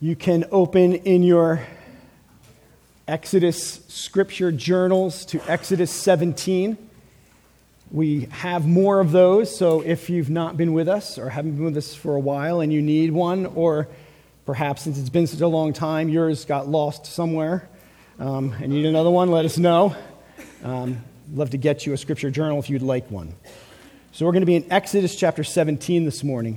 You can open in your Exodus scripture journals to Exodus 17. We have more of those, so if you've not been with us or haven't been with us for a while and you need one, or perhaps since it's been such a long time, yours got lost somewhere and you need another one, let us know. Love to get you a scripture journal if you'd like one. So we're going to be in Exodus chapter 17 this morning.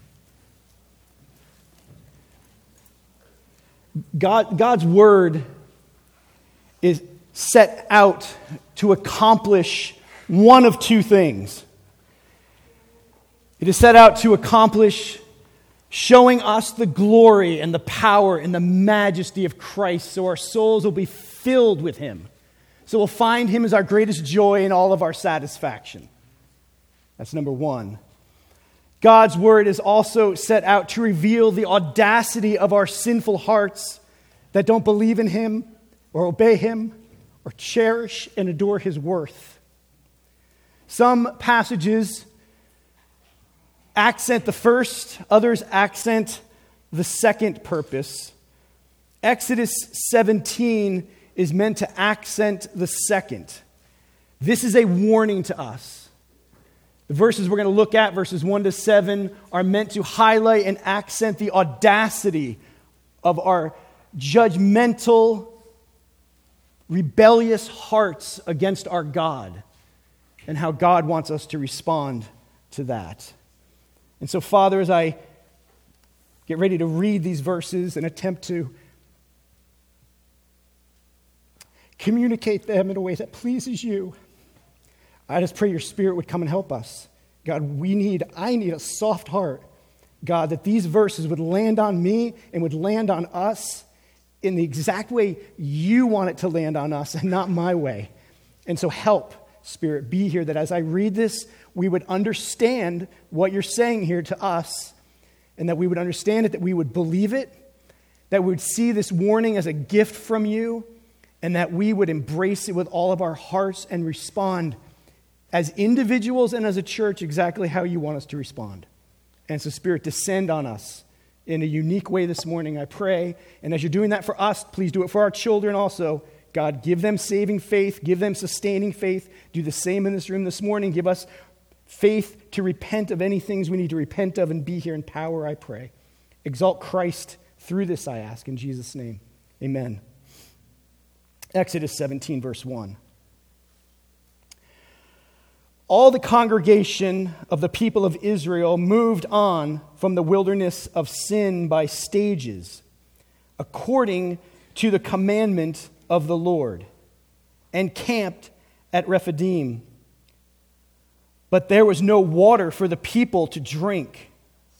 God's word is set out to accomplish one of two things. It is set out to accomplish showing us the glory and the power and the majesty of Christ so our souls will be filled with Him. So we'll find Him as our greatest joy and all of our satisfaction. That's number one. God's word is also set out to reveal the audacity of our sinful hearts that don't believe in Him or obey Him or cherish and adore His worth. Some passages accent the first, others accent the second purpose. Exodus 17 is meant to accent the second. This is a warning to us. The verses we're going to look at, verses 1 to 7, are meant to highlight and accent the audacity of our judgmental, rebellious hearts against our God and how God wants us to respond to that. And so, Father, as I get ready to read these verses and attempt to communicate them in a way that pleases you, I just pray your Spirit would come and help us. God, I need a soft heart. God, that these verses would land on me and would land on us in the exact way you want it to land on us and not my way. And so help, Spirit, be here that as I read this, we would understand what you're saying here to us, and that we would understand it, that we would believe it, that we would see this warning as a gift from you, and that we would embrace it with all of our hearts and respond as individuals and as a church exactly how you want us to respond. And so, Spirit, descend on us in a unique way this morning, I pray. And as you're doing that for us, please do it for our children also. God, give them saving faith, give them sustaining faith. Do the same in this room this morning. Give us faith to repent of any things we need to repent of and be here in power, I pray. Exalt Christ through this, I ask, in Jesus' name. Amen. Exodus 17, verse 1. All the congregation of the people of Israel moved on from the wilderness of sin by stages, according to the commandment of the Lord, and camped at Rephidim. But there was no water for the people to drink.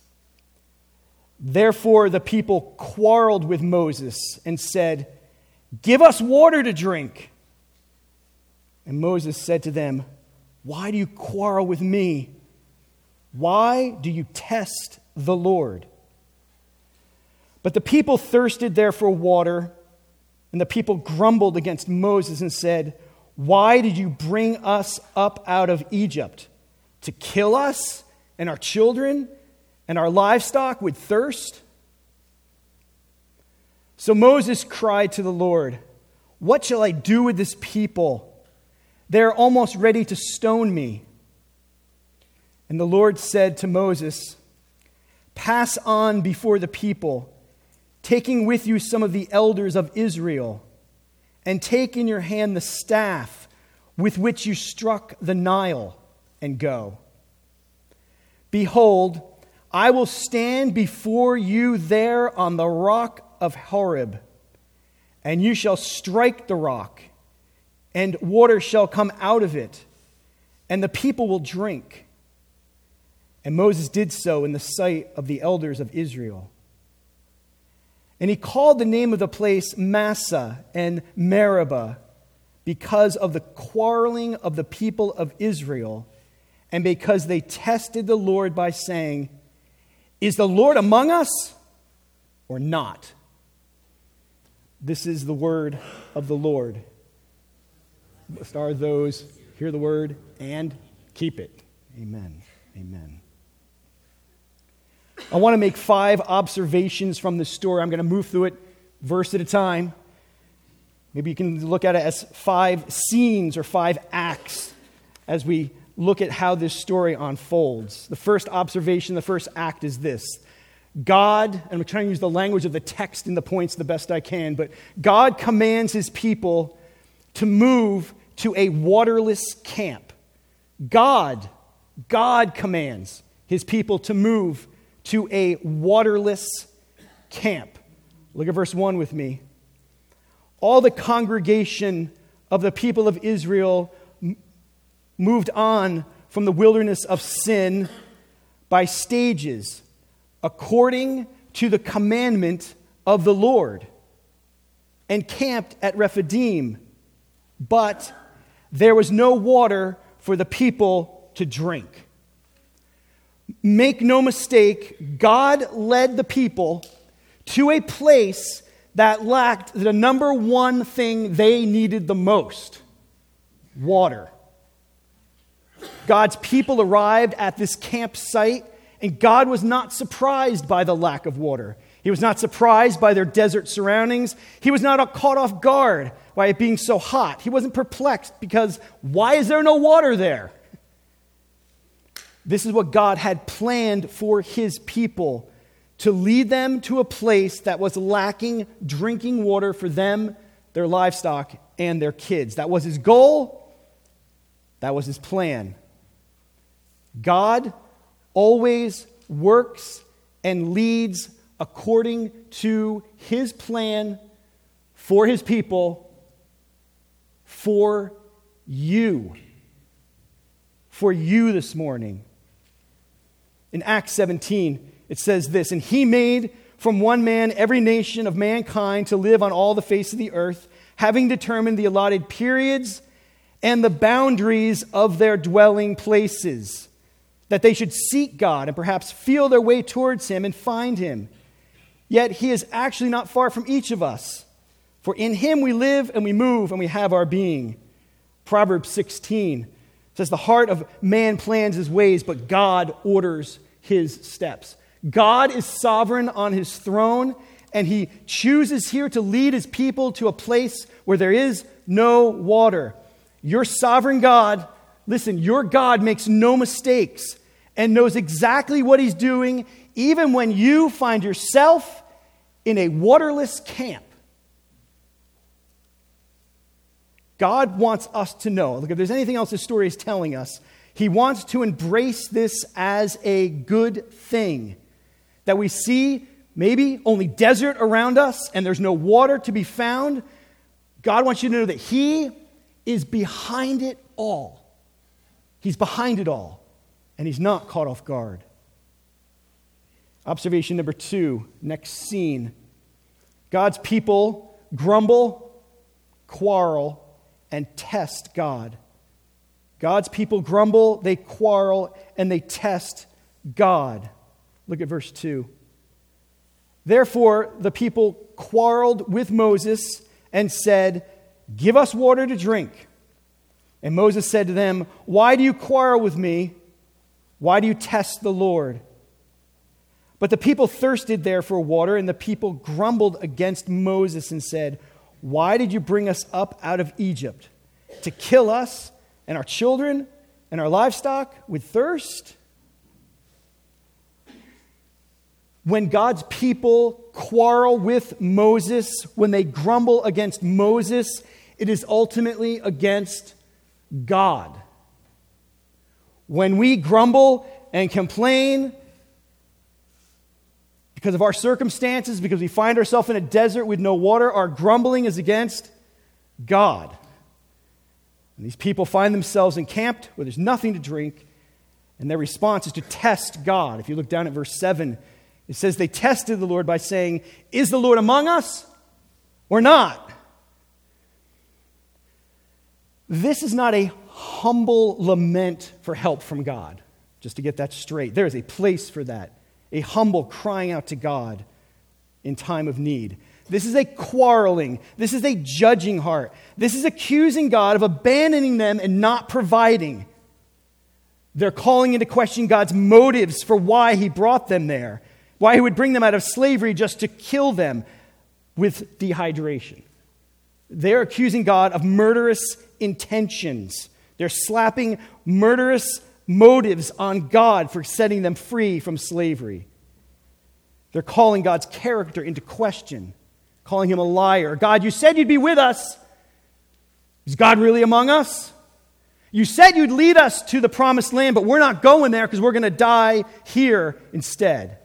Therefore the people quarreled with Moses and said, "Give us water to drink." And Moses said to them, "Why do you quarrel with me? Why do you test the Lord?" But the people thirsted there for water, and the people grumbled against Moses and said, "Why did you bring us up out of Egypt? To kill us and our children and our livestock with thirst?" So Moses cried to the Lord, "What shall I do with this people? They are almost ready to stone me." And the Lord said to Moses, "Pass on before the people, taking with you some of the elders of Israel, and take in your hand the staff with which you struck the Nile, and go. Behold, I will stand before you there on the rock of Horeb, and you shall strike the rock, and water shall come out of it, and the people will drink." And Moses did so in the sight of the elders of Israel. And he called the name of the place Massah and Meribah, because of the quarreling of the people of Israel, and because they tested the Lord by saying, "Is the Lord among us or not?" This is the word of the Lord. Blessed are those who hear the word and keep it. Amen. Amen. I want to make 5 observations from this story. I'm going to move through it verse at a time. Maybe you can look at it as 5 scenes or 5 acts as we look at how this story unfolds. The first observation, the first act is this. God, and I'm trying to use the language of the text in the points the best I can, but God commands his people to move to a waterless camp. God commands his people to move to a waterless camp. Look at verse 1 with me. All the congregation of the people of Israel moved on from the wilderness of sin by stages, according to the commandment of the Lord, and camped at Rephidim. But there was no water for the people to drink. Make no mistake, God led the people to a place that lacked the number one thing they needed the most: water. God's people arrived at this campsite, and God was not surprised by the lack of water. He was not surprised by their desert surroundings. He was not caught off guard by it being so hot. He wasn't perplexed because why is there no water there? This is what God had planned for his people, to lead them to a place that was lacking drinking water for them, their livestock, and their kids. That was his goal. That was his plan. God always works and leads according to his plan for his people, for you. For you this morning. In Acts 17, it says this, "And he made from one man every nation of mankind to live on all the face of the earth, having determined the allotted periods and the boundaries of their dwelling places, that they should seek God and perhaps feel their way towards him and find him. Yet he is actually not far from each of us, for in him we live and we move and we have our being." Proverbs 16 says, "The heart of man plans his ways, but God orders his steps." God is sovereign on his throne, and he chooses here to lead his people to a place where there is no water. Your sovereign God, listen, your God makes no mistakes and knows exactly what he's doing, even when you find yourself in a waterless camp. God wants us to know, look, if there's anything else this story is telling us, he wants to embrace this as a good thing. That we see maybe only desert around us and there's no water to be found. God wants you to know that he is behind it all. He's behind it all, and he's not caught off guard. Observation number 2, next scene. God's people grumble, quarrel, and test God. God's people grumble, they quarrel, and they test God. Look at verse 2. "Therefore the people quarreled with Moses and said, 'Give us water to drink.' And Moses said to them, 'Why do you quarrel with me? Why do you test the Lord?' But the people thirsted there for water, and the people grumbled against Moses and said, 'Why did you bring us up out of Egypt? To kill us and our children and our livestock with thirst?'" When God's people quarrel with Moses, when they grumble against Moses, it is ultimately against God. When we grumble and complain because of our circumstances, because we find ourselves in a desert with no water, our grumbling is against God. And these people find themselves encamped where there's nothing to drink, and their response is to test God. If you look down at verse 7, it says they tested the Lord by saying, "Is the Lord among us or not?" This is not a humble lament for help from God. Just to get that straight, there is a place for that. A humble crying out to God in time of need. This is a quarreling. This is a judging heart. This is accusing God of abandoning them and not providing. They're calling into question God's motives for why he brought them there. Why he would bring them out of slavery just to kill them with dehydration. They're accusing God of murderous intentions. They're slapping murderous motives on God for setting them free from slavery. They're calling God's character into question, calling him a liar. God, you said you'd be with us. Is God really among us? You said you'd lead us to the promised land, but we're not going there because we're going to die here instead.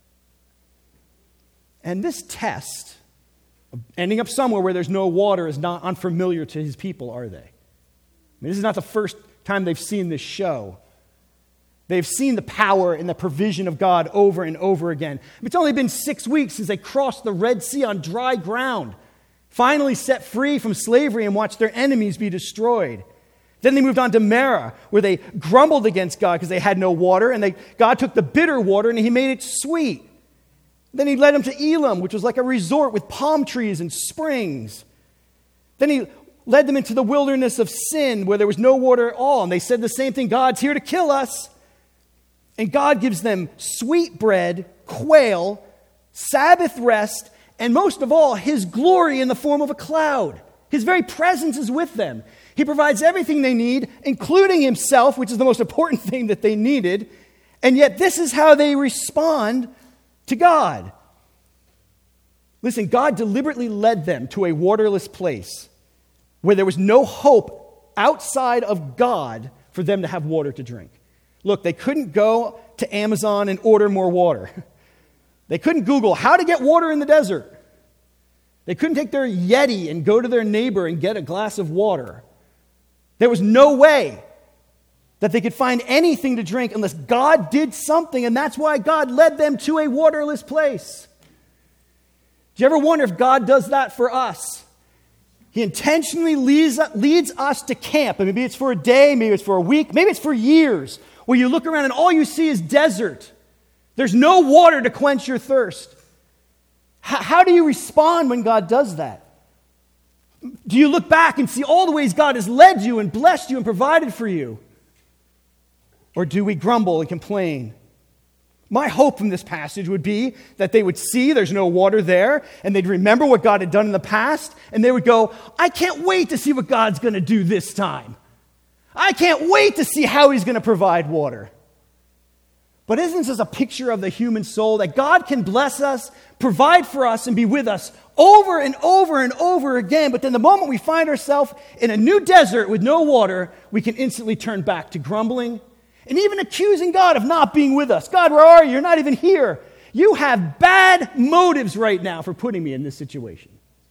And this test of ending up somewhere where there's no water is not unfamiliar to his people, are they? I mean, this is not the first time they've seen this show. They've seen the power and the provision of God over and over again. It's only been 6 weeks since they crossed the Red Sea on dry ground, finally set free from slavery and watched their enemies be destroyed. Then they moved on to Marah, where they grumbled against God because they had no water, and God took the bitter water and he made it sweet. Then he led them to Elim, which was like a resort with palm trees and springs. Then he led them into the wilderness of Sin, where there was no water at all, and they said the same thing, God's here to kill us. And God gives them sweet bread, quail, Sabbath rest, and most of all, his glory in the form of a cloud. His very presence is with them. He provides everything they need, including himself, which is the most important thing that they needed. And yet this is how they respond to God. Listen, God deliberately led them to a waterless place where there was no hope outside of God for them to have water to drink. Look, they couldn't go to Amazon and order more water. They couldn't Google how to get water in the desert. They couldn't take their Yeti and go to their neighbor and get a glass of water. There was no way that they could find anything to drink unless God did something, and that's why God led them to a waterless place. Do you ever wonder if God does that for us? He intentionally leads us to camp, and maybe it's for a day, maybe it's for a week, maybe it's for years, where you look around and all you see is desert. There's no water to quench your thirst. How do you respond when God does that? Do you look back and see all the ways God has led you and blessed you and provided for you? Or do we grumble and complain? My hope from this passage would be that they would see there's no water there, and they'd remember what God had done in the past, and they would go, I can't wait to see what God's going to do this time. I can't wait to see how he's going to provide water. But isn't this a picture of the human soul, that God can bless us, provide for us, and be with us over and over and over again, but then the moment we find ourselves in a new desert with no water, we can instantly turn back to grumbling and even accusing God of not being with us. God, where are you? You're not even here. You have bad motives right now for putting me in this situation.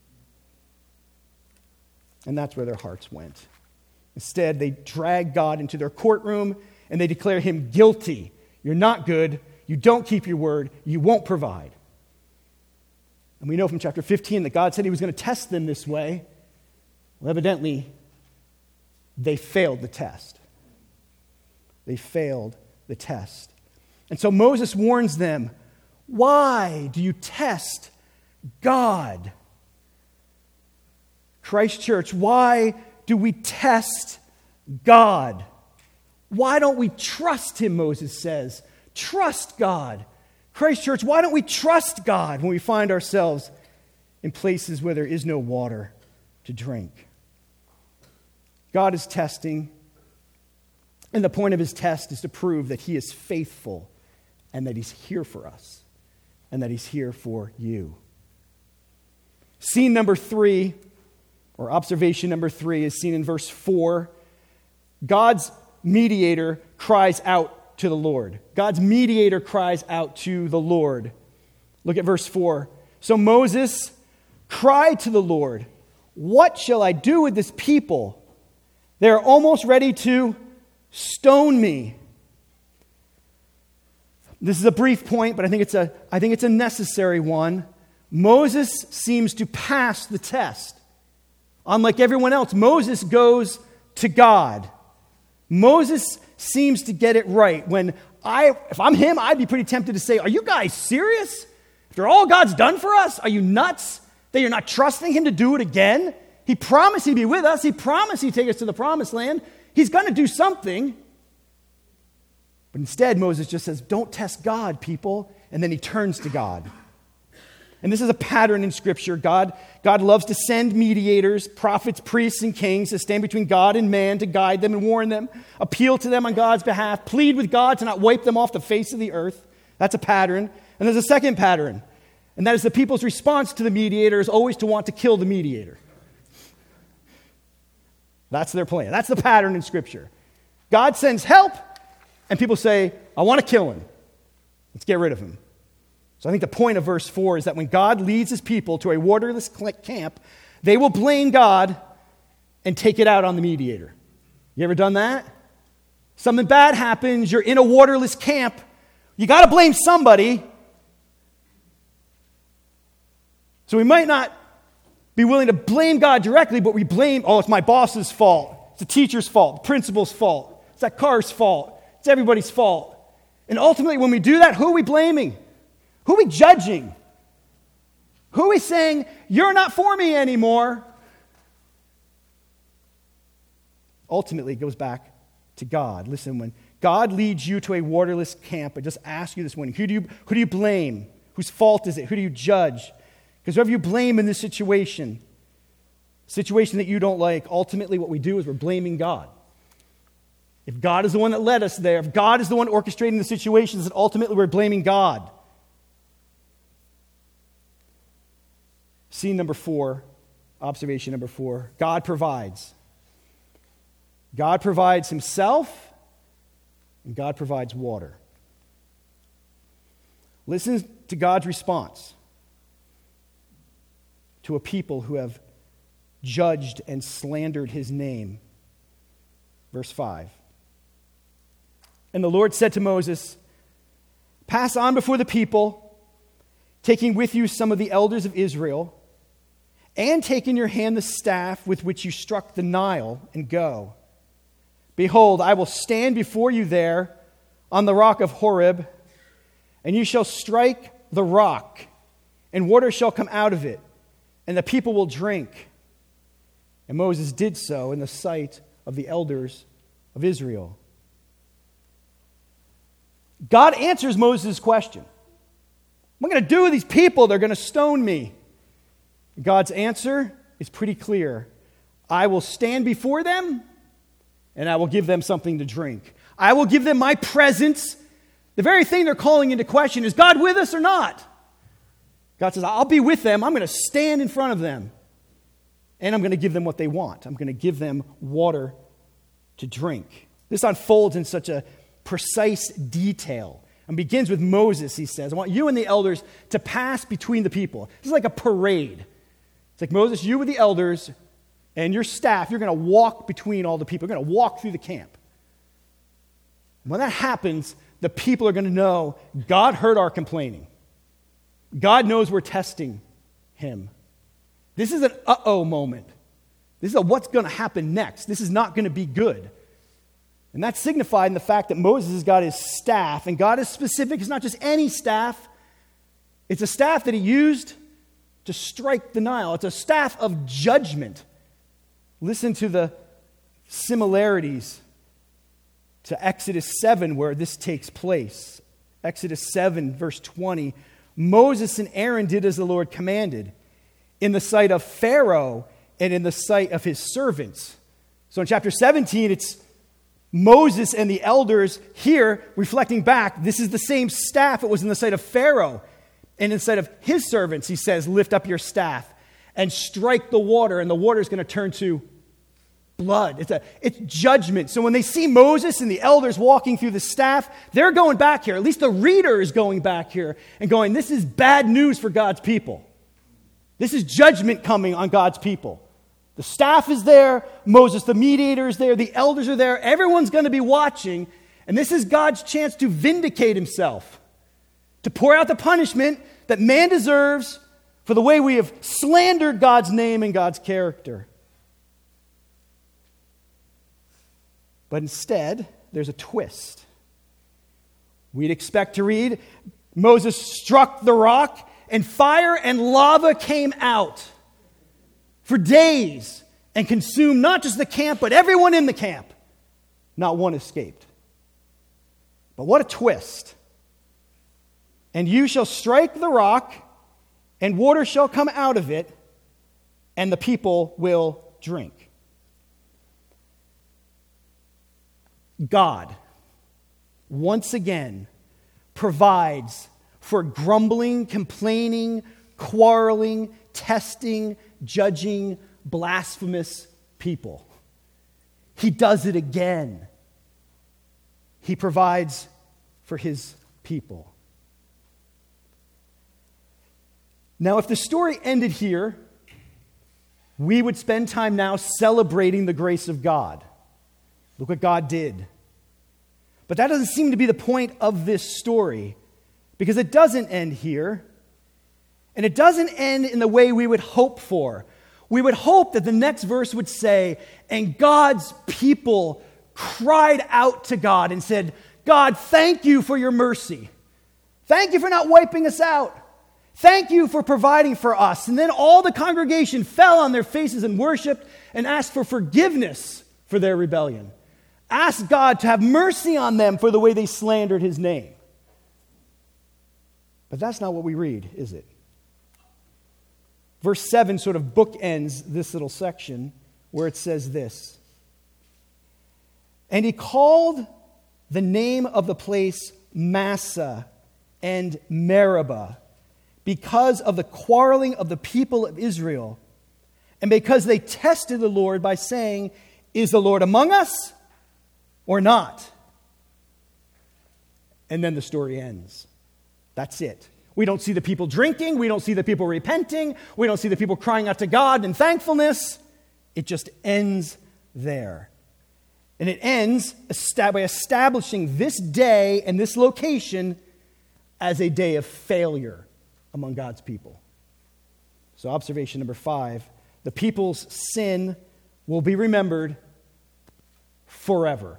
And that's where their hearts went. Instead, they drag God into their courtroom and they declare him guilty. You're not good. You don't keep your word. You won't provide. And we know from chapter 15 that God said he was going to test them this way. Well, evidently, they failed the test. They failed the test. And so Moses warns them, why do you test God? Christ Church, why do we test God? Why don't we trust him, Moses says. Trust God. Christ Church, why don't we trust God when we find ourselves in places where there is no water to drink? God is testing, and the point of his test is to prove that he is faithful and that he's here for us and that he's here for you. Scene number 3, or observation number 3, is seen in verse 4. God's mediator cries out to the Lord. God's mediator cries out to the Lord. Look at verse 4. So Moses cried to the Lord, what shall I do with this people? They are almost ready to stone me. This is a brief point, but I think it's a necessary one. Moses seems to pass the test. Unlike everyone else, Moses goes to God. Moses seems to get it right. If I'm him, I'd be pretty tempted to say, are you guys serious? After all God's done for us, are you nuts that you're not trusting him to do it again? He promised he'd be with us. He promised he'd take us to the promised land. He's going to do something. But instead, Moses just says, don't test God, people. and then he turns to God. And this is a pattern in Scripture. God loves to send mediators, prophets, priests, and kings to stand between God and man to guide them and warn them, appeal to them on God's behalf, plead with God to not wipe them off the face of the earth. That's a pattern. And there's a second pattern, and that is the people's response to the mediator is always to want to kill the mediator. That's their plan. That's the pattern in Scripture. God sends help, and people say, I want to kill him. Let's get rid of him. So I think the point of verse 4 is that when God leads his people to a waterless camp, they will blame God and take it out on the mediator. You ever done that? Something bad happens, you're in a waterless camp, you got to blame somebody. So we might not be willing to blame God directly, but we blame, it's my boss's fault, it's the teacher's fault, the principal's fault, it's that car's fault, it's everybody's fault. And ultimately when we do that, who are we blaming? Who are we judging? Who are we saying, you're not for me anymore? Ultimately, it goes back to God. Listen, when God leads you to a waterless camp, I just ask you this morning, who do you blame? Whose fault is it? Who do you judge? Because whoever you blame in this situation that you don't like, ultimately what we do is we're blaming God. If God is the one that led us there, if God is the one orchestrating the situations, then ultimately we're blaming God. Scene number 4, observation number 4, God provides. God provides himself, and God provides water. Listen to God's response to a people who have judged and slandered his name. Verse 5. And the Lord said to Moses, pass on before the people, taking with you some of the elders of Israel, and take in your hand the staff with which you struck the Nile, and go. Behold, I will stand before you there on the rock of Horeb, and you shall strike the rock, and water shall come out of it, and the people will drink. And Moses did so in the sight of the elders of Israel. God answers Moses' question. What am I going to do with these people? They're going to stone me. God's answer is pretty clear. I will stand before them, and I will give them something to drink. I will give them my presence. The very thing they're calling into question is God with us or not? God says, I'll be with them. I'm going to stand in front of them, and I'm going to give them what they want. I'm going to give them water to drink. This unfolds in such a precise detail. And begins with Moses, he says, I want you and the elders to pass between the people. This is like a parade. It's like, Moses, you with the elders and your staff, you're going to walk between all the people. You're going to walk through the camp. When that happens, the people are going to know God heard our complaining. God knows we're testing him. This is an uh-oh moment. This is a what's going to happen next. This is not going to be good. And that's signified in the fact that Moses has got his staff, and God is specific. It's not just any staff. It's a staff that he used to strike the Nile. It's a staff of judgment. Listen to the similarities to Exodus 7 where this takes place. Exodus 7, verse 20. Moses and Aaron did as the Lord commanded in the sight of Pharaoh and in the sight of his servants. So in chapter 17, it's Moses and the elders here reflecting back. This is the same staff. It was in the sight of Pharaoh. And instead of his servants, he says, lift up your staff and strike the water, and the water is going to turn to blood. It's judgment. So when they see Moses and the elders walking through the staff, they're going back here. At least the reader is going back here and going, this is bad news for God's people. This is judgment coming on God's people. The staff is there, Moses, the mediator, is there, the elders are there, everyone's going to be watching, and this is God's chance to vindicate himself, to pour out the punishment that man deserves for the way we have slandered God's name and God's character. But instead, there's a twist. We'd expect to read, Moses struck the rock, and fire and lava came out for days and consumed not just the camp, but everyone in the camp. Not one escaped. But what a twist. And you shall strike the rock, and water shall come out of it, and the people will drink. God, once again, provides for grumbling, complaining, quarreling, testing, judging, blasphemous people. He does it again. He provides for his people. Now, if the story ended here, we would spend time now celebrating the grace of God. Look what God did. But that doesn't seem to be the point of this story, because it doesn't end here. And it doesn't end in the way we would hope for. We would hope that the next verse would say, and God's people cried out to God and said, God, thank you for your mercy. Thank you for not wiping us out. Thank you for providing for us. And then all the congregation fell on their faces and worshiped and asked for forgiveness for their rebellion. Asked God to have mercy on them for the way they slandered his name. But that's not what we read, is it? Verse 7 sort of bookends this little section where it says this. And he called the name of the place Massah and Meribah, because of the quarreling of the people of Israel, and because they tested the Lord by saying, is the Lord among us or not? And then the story ends. That's it. We don't see the people drinking. We don't see the people repenting. We don't see the people crying out to God in thankfulness. It just ends there. And it ends by establishing this day and this location as a day of failure among God's people. So observation number 5, the people's sin will be remembered forever.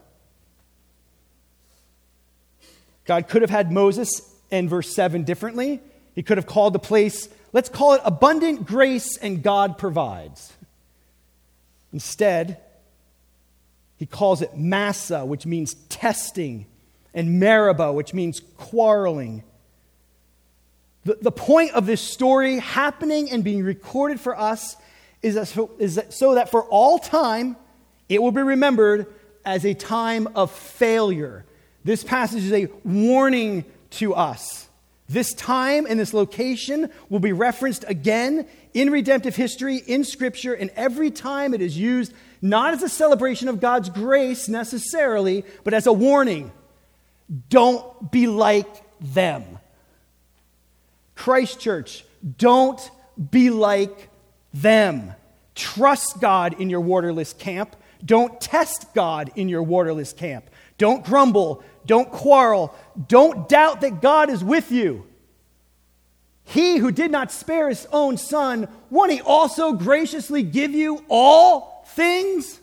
God could have had Moses end verse 7 differently. He could have called the place, let's call it abundant grace and God provides. Instead, he calls it Massah, which means testing, and Meribah, which means quarreling. The point of this story happening and being recorded for us is so that for all time, it will be remembered as a time of failure. This passage is a warning to us. This time and this location will be referenced again in redemptive history, in Scripture, and every time it is used not as a celebration of God's grace necessarily, but as a warning. Don't be like them. Christ Church, don't be like them. Trust God in your waterless camp. Don't test God in your waterless camp. Don't grumble. Don't quarrel. Don't doubt that God is with you. He who did not spare his own son, won't he also graciously give you all things?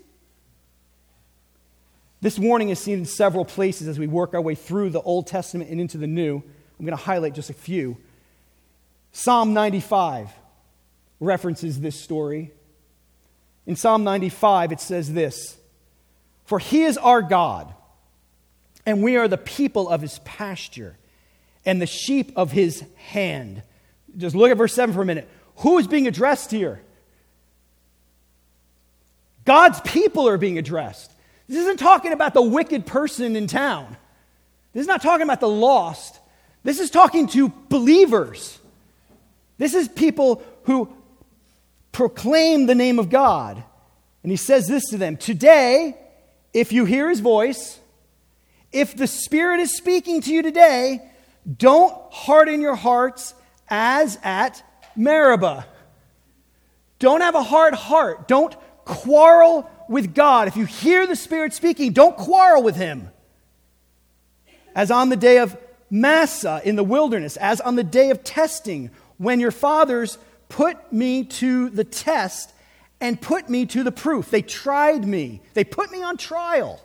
This warning is seen in several places as we work our way through the Old Testament and into the New. I'm going to highlight just a few. Psalm 95 references this story. In Psalm 95, it says this, "For he is our God, and we are the people of his pasture, and the sheep of his hand." Just look at verse 7 for a minute. Who is being addressed here? God's people are being addressed. This isn't talking about the wicked person in town. This is not talking about the lost. This is talking to believers. This is people who proclaim the name of God. And he says this to them, "Today, if you hear his voice, if the Spirit is speaking to you today, don't harden your hearts as at Meribah." Don't have a hard heart. Don't quarrel with God. If you hear the Spirit speaking, don't quarrel with him. As on the day of Massah in the wilderness, as on the day of testing, when your fathers put me to the test and put me to the proof. They tried me. They put me on trial.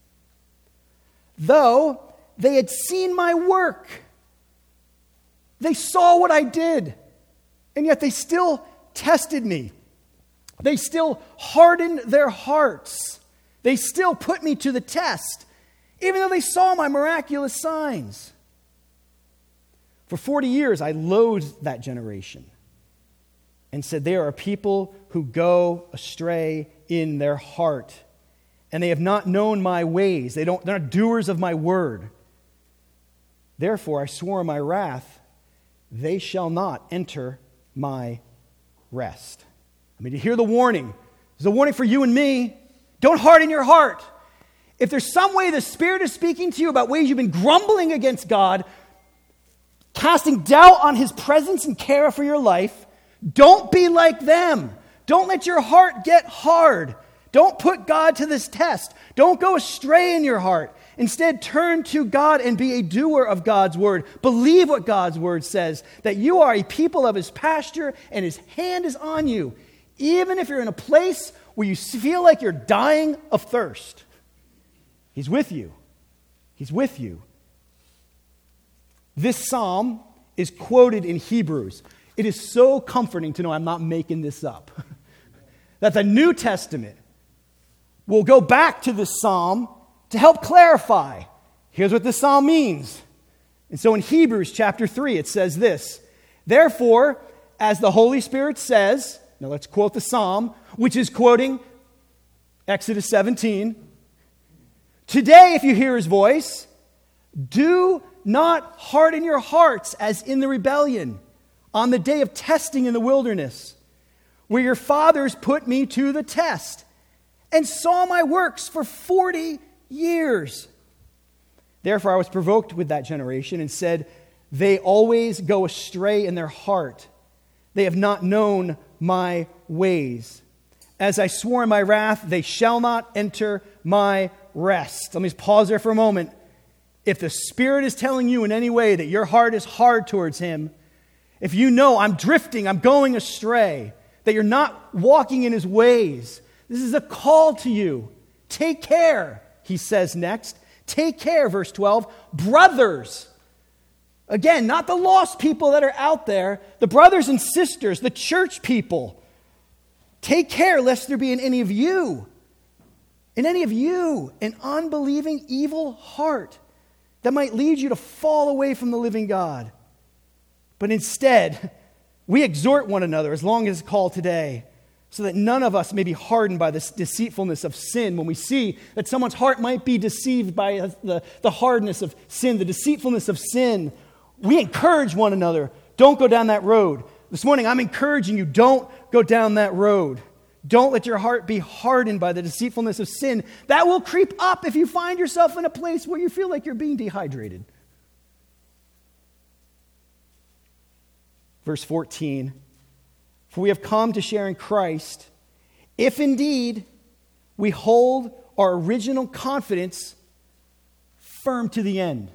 Though they had seen my work, they saw what I did, and yet they still tested me. They still hardened their hearts. They still put me to the test, even though they saw my miraculous signs. For 40 years, I loathed that generation and said, they are a people who go astray in their heart, and they have not known my ways. They're not doers of my word. Therefore, I swore in my wrath, they shall not enter my rest. I mean, to hear the warning. There's a warning for you and me. Don't harden your heart. If there's some way the Spirit is speaking to you about ways you've been grumbling against God, casting doubt on His presence and care for your life, don't be like them. Don't let your heart get hard. Don't put God to this test. Don't go astray in your heart. Instead, turn to God and be a doer of God's word. Believe what God's word says, that you are a people of His pasture and His hand is on you, even if you're in a place where you feel like you're dying of thirst. He's with you. He's with you. This psalm is quoted in Hebrews. It is so comforting to know I'm not making this up. That the New Testament will go back to this psalm to help clarify. Here's what this psalm means. And so in Hebrews chapter 3, it says this: therefore, as the Holy Spirit says, now let's quote the psalm, which is quoting Exodus 17. Today, if you hear His voice, do not harden your hearts as in the rebellion on the day of testing in the wilderness, where your fathers put me to the test and saw my works for 40 years. Therefore, I was provoked with that generation and said, they always go astray in their heart. They have not known my ways. As I swore in my wrath, they shall not enter my rest. Let me just pause there for a moment. If the Spirit is telling you in any way that your heart is hard towards Him, if you know I'm drifting, I'm going astray, that you're not walking in His ways, this is a call to you. Take care, He says next. Take care, verse 12. Brothers, again, not the lost people that are out there, the brothers and sisters, the church people. Take care lest there be in any of you, an unbelieving evil heart that might lead you to fall away from the living God. But instead, we exhort one another as long as it's called today, so that none of us may be hardened by this deceitfulness of sin. When we see that someone's heart might be deceived by the hardness of sin, the deceitfulness of sin, we encourage one another. Don't go down that road. This morning, I'm encouraging you, don't go down that road. Don't let your heart be hardened by the deceitfulness of sin. That will creep up if you find yourself in a place where you feel like you're being dehydrated. Verse 14, for we have come to share in Christ, if indeed we hold our original confidence firm to the end.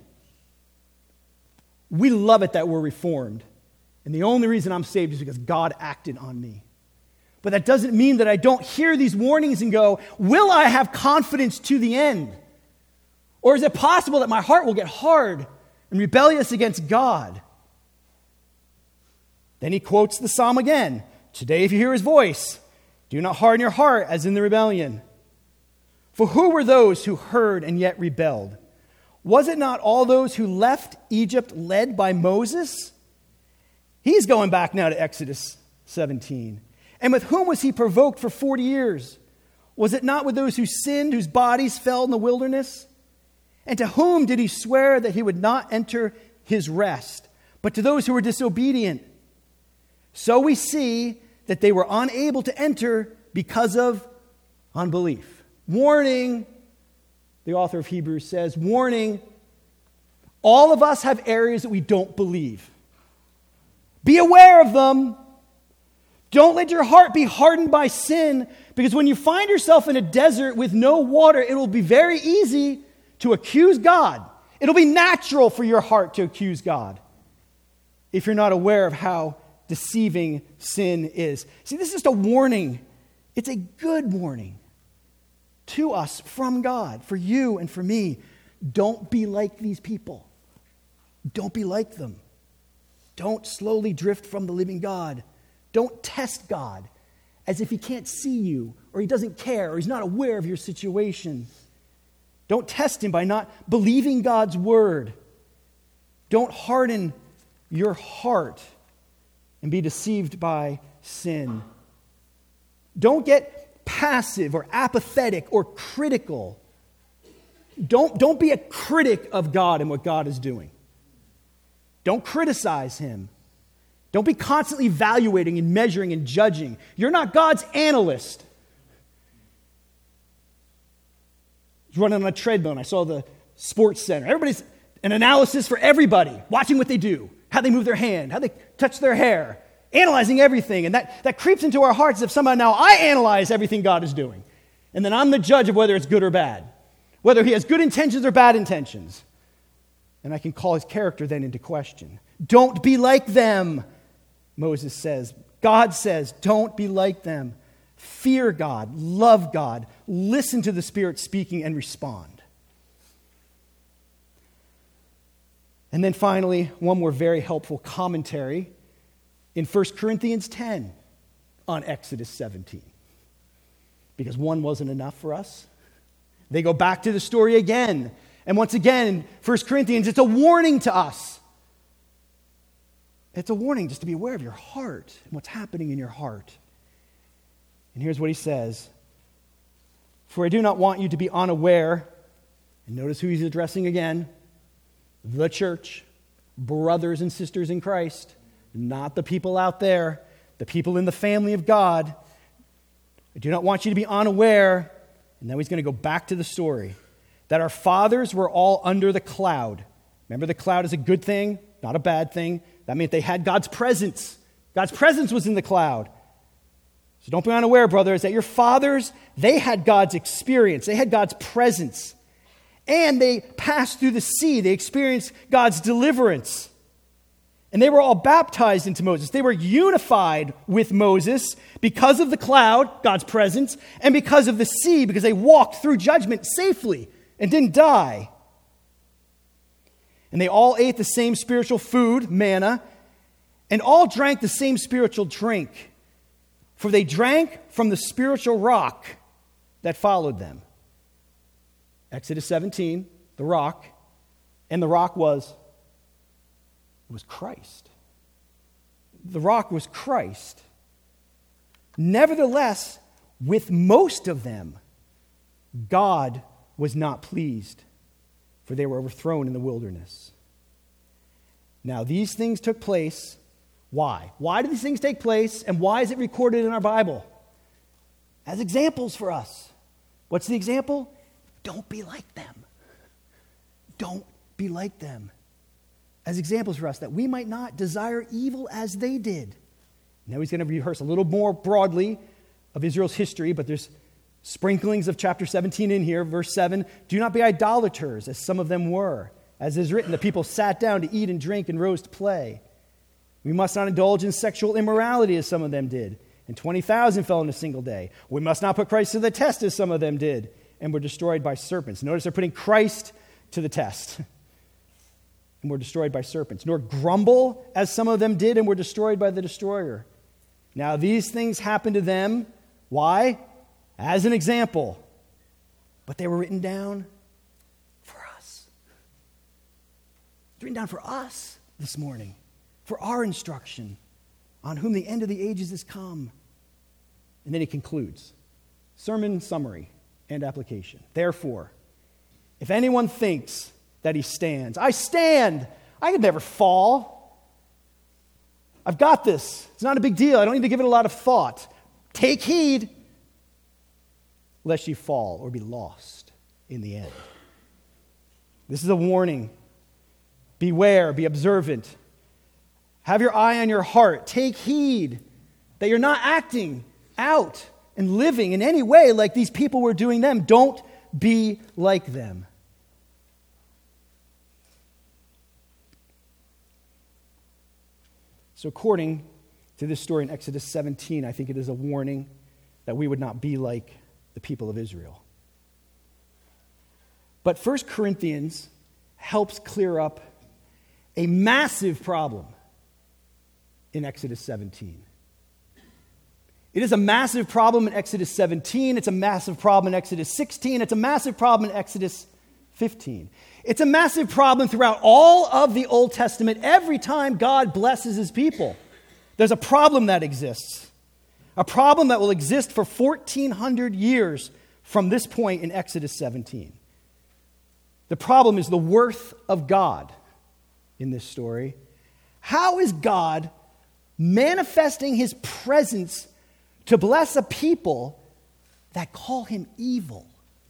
We love it that we're reformed. And the only reason I'm saved is because God acted on me. But that doesn't mean that I don't hear these warnings and go, will I have confidence to the end? Or is it possible that my heart will get hard and rebellious against God? Then he quotes the psalm again. Today, if you hear His voice, do not harden your heart as in the rebellion. For who were those who heard and yet rebelled? Was it not all those who left Egypt led by Moses? He's going back now to Exodus 17. And with whom was He provoked for 40 years? Was it not with those who sinned, whose bodies fell in the wilderness? And to whom did He swear that He would not enter His rest, but to those who were disobedient? So we see that they were unable to enter because of unbelief. Warning, the author of Hebrews says, warning, all of us have areas that we don't believe. Be aware of them. Don't let your heart be hardened by sin, because when you find yourself in a desert with no water, it will be very easy to accuse God. It'll be natural for your heart to accuse God if you're not aware of how deceiving sin is. See, this is just a warning. It's a good warning to us from God, for you and for me. Don't be like these people. Don't be like them. Don't slowly drift from the living God. Don't test God as if He can't see you, or He doesn't care, or He's not aware of your situation. Don't test Him by not believing God's word. Don't harden your heart and be deceived by sin. Don't get passive or apathetic or critical. Don't be a critic of God and what God is doing. Don't criticize him. Don't be constantly evaluating and measuring and judging. You're not God's analyst. I was running on a treadmill and I saw the sports center. Everybody's an analysis for everybody, watching what they do, how they move their hand, how they touch their hair, analyzing everything. And that creeps into our hearts as if somehow now I analyze everything God is doing. And then I'm the judge of whether it's good or bad, whether he has good intentions or bad intentions. And I can call his character then into question. Don't be like them, Moses says. God says, don't be like them. Fear God, love God, listen to the Spirit speaking and respond. And then finally, one more very helpful commentary in 1 Corinthians 10 on Exodus 17. Because one wasn't enough for us. They go back to the story again. And once again, in 1 Corinthians, it's a warning to us. It's a warning just to be aware of your heart and what's happening in your heart. And here's what he says. For I do not want you to be unaware, and notice who he's addressing again, the church, brothers and sisters in Christ, not the people out there, the people in the family of God. I do not want you to be unaware, and now he's going to go back to the story, that our fathers were all under the cloud. Remember, the cloud is a good thing, not a bad thing. That meant they had God's presence. God's presence was in the cloud. So don't be unaware, brothers, that your fathers, they had God's experience. They had God's presence. And they passed through the sea. They experienced God's deliverance. And they were all baptized into Moses. They were unified with Moses because of the cloud, God's presence, and because of the sea, because they walked through judgment safely and didn't die. And they all ate the same spiritual food, manna, and all drank the same spiritual drink. For they drank from the spiritual rock that followed them. Exodus 17, the rock. And the rock was Christ. The rock was Christ. Nevertheless, with most of them, God was not pleased, for they were overthrown in the wilderness. Now, these things took place. Why? Why did these things take place, and why is it recorded in our Bible? As examples for us. What's the example? Don't be like them. Don't be like them. As examples for us, that we might not desire evil as they did. Now he's going to rehearse a little more broadly of Israel's history, but there's sprinklings of chapter 17 in here. Verse 7, do not be idolaters, as some of them were. As is written, the people sat down to eat and drink and rose to play. We must not indulge in sexual immorality, as some of them did. And 20,000 fell in a single day. We must not put Christ to the test, as some of them did, and were destroyed by serpents. Notice they're putting Christ to the test. And were destroyed by serpents. Nor grumble, as some of them did, and were destroyed by the destroyer. Now these things happened to them. Why? As an example. But they were written down for us. It's written down for us this morning. For our instruction, on whom the end of the ages is come. And then he concludes. Sermon summary and application. Therefore, if anyone thinks that he stands, I stand. I could never fall. I've got this. It's not a big deal. I don't need to give it a lot of thought. Take heed, lest you fall or be lost in the end. This is a warning. Beware, be observant. Have your eye on your heart. Take heed that you're not acting out and living in any way like these people were doing them. Don't be like them. So according to this story in Exodus 17, I think it is a warning that we would not be like the people of Israel. But 1 Corinthians helps clear up a massive problem in Exodus 17. It is a massive problem in Exodus 17. It's a massive problem in Exodus 16. It's a massive problem in Exodus 15. It's a massive problem throughout all of the Old Testament. Every time God blesses his people, there's a problem that exists. A problem that will exist for 1,400 years from this point in Exodus 17. The problem is the worth of God in this story. How is God manifesting his presence to bless a people that call him evil?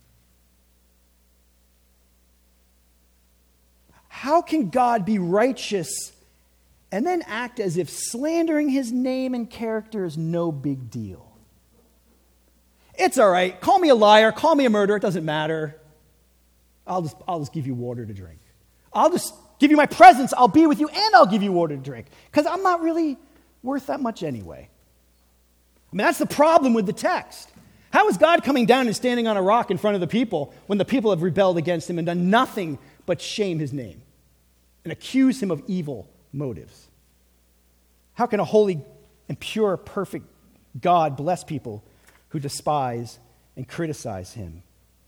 How can God be righteous and then act as if slandering his name and character is no big deal? It's all right. Call me a liar. Call me a murderer. It doesn't matter. I'll just give you water to drink. I'll just give you my presence. I'll be with you and I'll give you water to drink because I'm not really worth that much anyway. I mean, that's the problem with the text. How is God coming down and standing on a rock in front of the people when the people have rebelled against him and done nothing but shame his name and accuse him of evil motives? How can a holy and pure, perfect God bless people who despise and criticize him?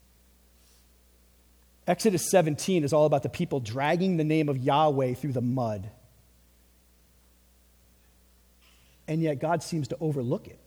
Exodus 17 is all about the people dragging the name of Yahweh through the mud. And yet God seems to overlook it.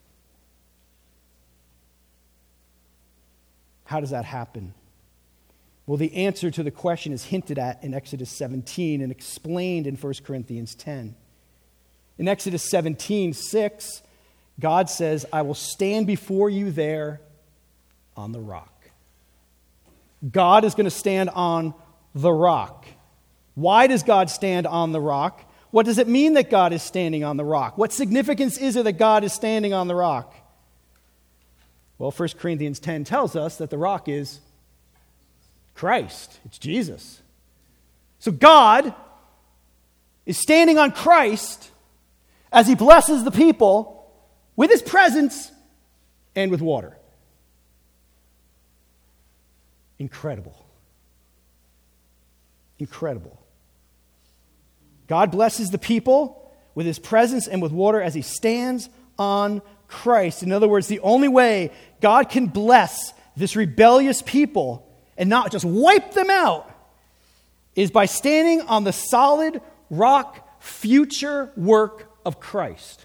How does that happen? Well, the answer to the question is hinted at in Exodus 17 and explained in 1 Corinthians 10. In Exodus 17:6, God says, I will stand before you there on the rock. God is going to stand on the rock. Why does God stand on the rock? What does it mean that God is standing on the rock? What significance is there that God is standing on the rock? Well, 1 Corinthians 10 tells us that the rock is Christ. It's Jesus. So God is standing on Christ as he blesses the people with his presence and with water. Incredible. Incredible. God blesses the people with his presence and with water as he stands on Christ. In other words, the only way God can bless this rebellious people and not just wipe them out is by standing on the solid rock future work of Christ.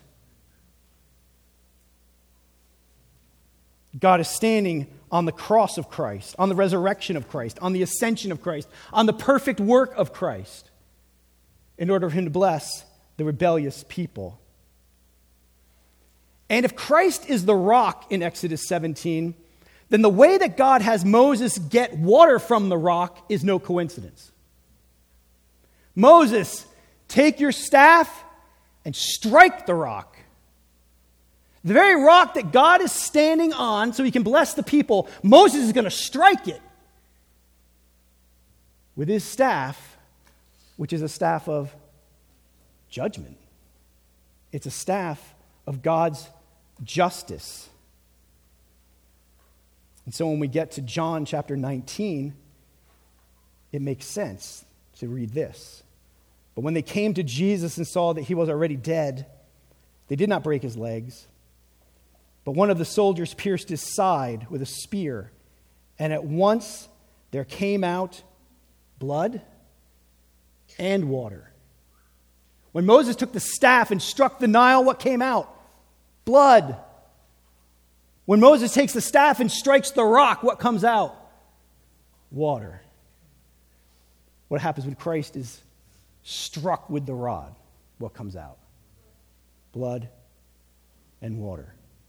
God is standing on the cross of Christ, on the resurrection of Christ, on the ascension of Christ, on the perfect work of Christ, in order for him to bless the rebellious people. And if Christ is the rock in Exodus 17, then the way that God has Moses get water from the rock is no coincidence. Moses, take your staff and strike the rock. The very rock that God is standing on so he can bless the people, Moses is going to strike it with his staff, which is a staff of judgment. It's a staff of God's justice. And so when we get to John chapter 19, it makes sense to read this. But when they came to Jesus and saw that he was already dead, they did not break his legs. But one of the soldiers pierced his side with a spear, and at once there came out blood and water. When Moses took the staff and struck the Nile, what came out? Blood. When Moses takes the staff and strikes the rock, what comes out? Water. What happens when Christ is struck with the rod? What comes out? Blood and water.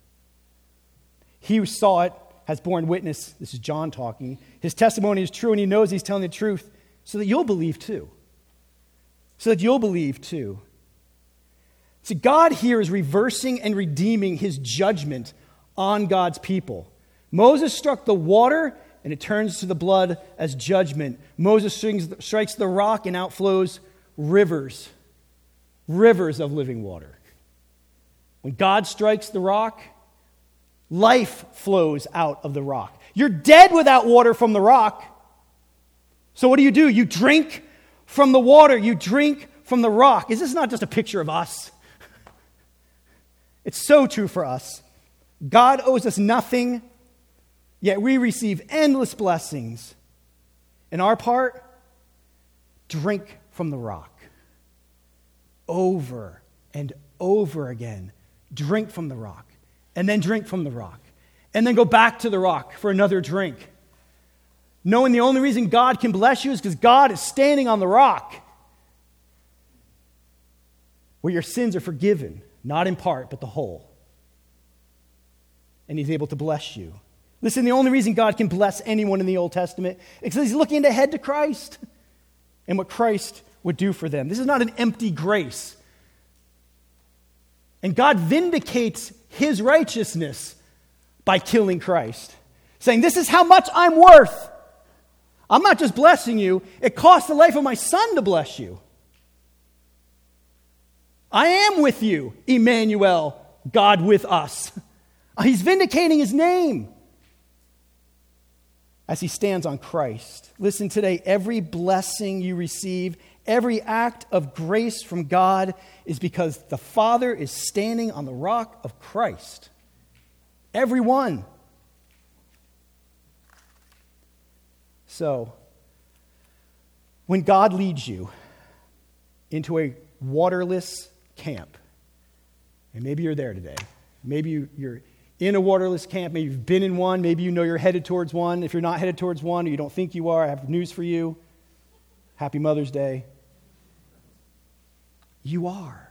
He who saw it has borne witness. This is John talking. His testimony is true, and he knows he's telling the truth so that you'll believe too. So that you'll believe too. See, God here is reversing and redeeming his judgment on God's people. Moses struck the water, and it turns to the blood as judgment. Moses strikes the rock, and out flows rivers of living water. When God strikes the rock, life flows out of the rock. You're dead without water from the rock. So what do? You drink from the water. You drink from the rock. Is this not just a picture of us? It's so true for us. God owes us nothing, yet we receive endless blessings And our part, drink from the rock. Over and over again. Drink from the rock. And then drink from the rock. And then go back to the rock for another drink. Knowing the only reason God can bless you is because God is standing on the rock. Where your sins are forgiven, not in part, but the whole. And he's able to bless you. Listen, the only reason God can bless anyone in the Old Testament is because he's looking ahead to Christ and what Christ would do for them. This is not an empty grace. And God vindicates his righteousness by killing Christ, saying, this is how much I'm worth. I'm not just blessing you. It cost the life of my son to bless you. I am with you, Emmanuel, God with us. He's vindicating his name as he stands on Christ. Listen today, every blessing you receive, every act of grace from God is because the Father is standing on the rock of Christ. Every one. So, when God leads you into a waterless camp, and maybe you're there today, maybe you're in a waterless camp, maybe you've been in one, maybe you know you're headed towards one. If you're not headed towards one or you don't think you are, I have news for you. Happy Mother's Day. You are.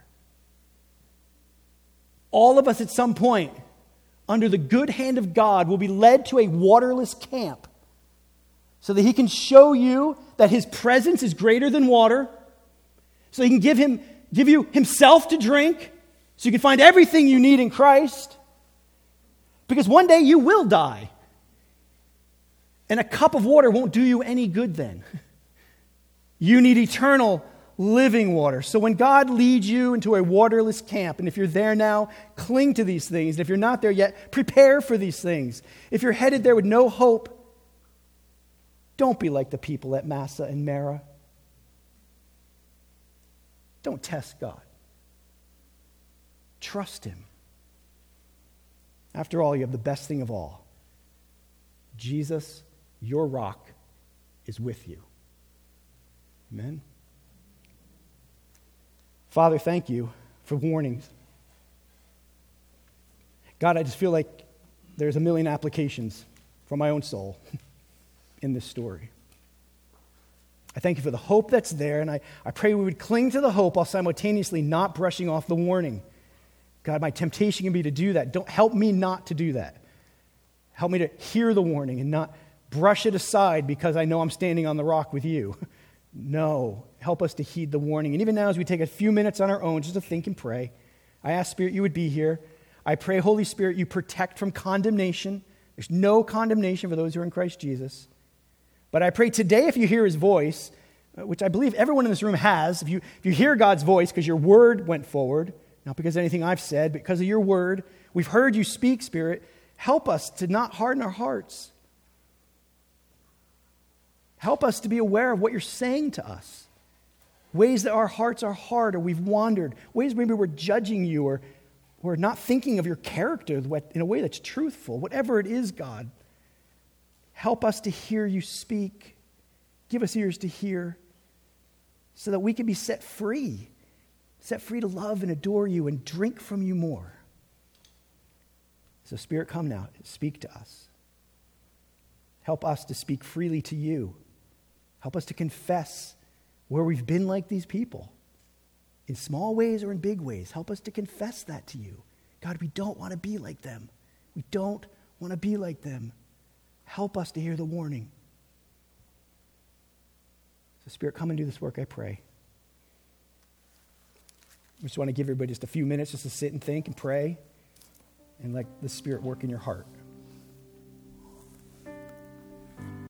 All of us at some point, under the good hand of God, will be led to a waterless camp so that he can show you that his presence is greater than water, so he can give you himself to drink, so you can find everything you need in Christ. Because one day you will die, and a cup of water won't do you any good then. You need eternal living water. So when God leads you into a waterless camp, and if you're there now, cling to these things. And if you're not there yet, prepare for these things. If you're headed there with no hope, don't be like the people at Massa and Marah. Don't test God. Trust him. After all, you have the best thing of all. Jesus, your rock, is with you. Amen. Father, thank you for warnings. God, I just feel like there's a million applications for my own soul in this story. I thank you for the hope that's there, and I pray we would cling to the hope while simultaneously not brushing off the warning. God, my temptation can be to do that. Don't help me not to do that. Help me to hear the warning and not brush it aside because I know I'm standing on the rock with you. No, help us to heed the warning. And even now, as we take a few minutes on our own just to think and pray, I ask, Spirit, you would be here. I pray, Holy Spirit, you protect from condemnation. There's no condemnation for those who are in Christ Jesus. But I pray today, if you hear his voice, which I believe everyone in this room has, if you hear God's voice because your word went forward, not because of anything I've said, but because of your word, we've heard you speak, Spirit, help us to not harden our hearts. Help us to be aware of what you're saying to us. Ways that our hearts are hard or we've wandered. Ways maybe we're judging you or we're not thinking of your character in a way that's truthful. Whatever it is, God, help us to hear you speak. Give us ears to hear so that we can be set free to love and adore you and drink from you more. So Spirit, come now, speak to us. Help us to speak freely to you. Help us to confess where we've been like these people, in small ways or in big ways. Help us to confess that to you. God, we don't want to be like them. We don't want to be like them. Help us to hear the warning. So Spirit, come and do this work, I pray. I just want to give everybody just a few minutes just to sit and think and pray and let the Spirit work in your heart.